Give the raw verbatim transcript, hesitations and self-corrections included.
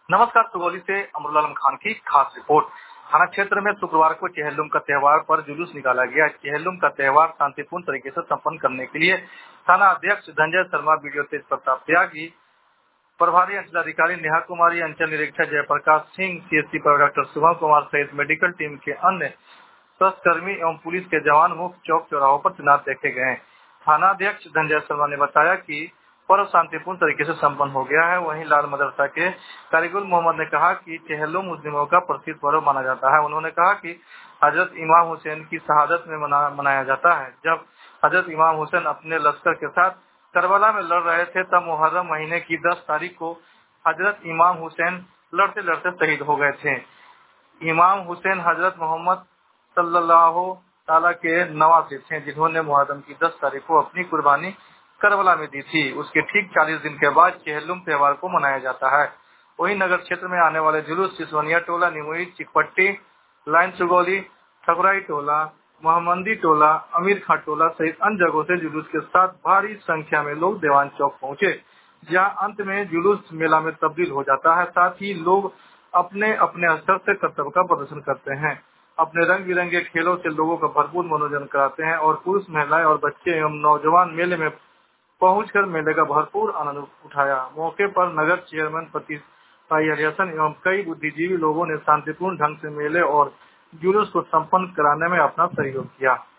नमस्कार, सुगौली से अमरुल आलम खान की खास रिपोर्ट। थाना क्षेत्र में शुक्रवार को चेहल्लुम का त्योहार पर जुलूस निकाला गया। चेहल्लुम का त्योहार शांतिपूर्ण तरीके से संपन्न करने के लिए थाना अध्यक्ष धनंजय शर्मा, वीडियो तेज प्रताप त्यागी, प्रभारी अंचलाधिकारी नेहा कुमारी, अंचल निरीक्षक जयप्रकाश सिंह, सीएससी पर डॉक्टर शुभम कुमार सहित मेडिकल टीम के अन्य स्वास्थ्यकर्मी एवं पुलिस के जवान मुख्य चौक चौराहों पर तैनात देखे गए। थाना अध्यक्ष धनंजय शर्मा ने बताया कि पर्व शांतिपूर्ण तरीके से संपन्न हो गया है। वहीं लाल मदरसा के कारिगुल मोहम्मद ने कहा कि चेहल्लुम मुस्लिमों का प्रसिद्ध पर्व माना जाता है। उन्होंने कहा कि हजरत इमाम हुसैन की शहादत में मना, मनाया जाता है। जब हजरत इमाम हुसैन अपने लश्कर के साथ करबला में लड़ रहे थे, तब मुहर्रम महीने की दस तारीख को हजरत इमाम हुसैन लड़ते लड़ते शहीद हो गए थे। इमाम हुसैन हजरत मोहम्मद सल्लल्लाहु ताला के नवासे थे, जिन्होंने मुहर्रम की दस तारीख को अपनी कुर्बानी करबला में दी थी। उसके ठीक चालीस दिन के बाद चेहल्लुम त्योहार को मनाया जाता है। वहीं नगर क्षेत्र में आने वाले जुलूस सिसवनिया टोला, निमुई, चिकपट्टी, लाइन सुगौली, ठकुराई टोला, मोहम्मदी टोला, अमीर खां टोला सहित अन्य जगहों से जुलूस के साथ भारी संख्या में लोग देवान चौक पहुंचे, जहां अंत में जुलूस मेला में तब्दील हो जाता है। साथ ही लोग अपने अपने स्तर से कर्तव्य का प्रदर्शन करते हैं, अपने रंग बिरंगे खेलों से लोगों का भरपूर मनोरंजन कराते हैं और पुरुष, महिलाएं और बच्चे एवं नौजवान मेले में पहुंचकर मेले का भरपूर आनंद उठाया। मौके पर नगर चेयरमैन पति भाई हरिहसन एवं कई बुद्धिजीवी लोगों ने शांतिपूर्ण ढंग से मेले और जुलूस को संपन्न कराने में अपना सहयोग किया।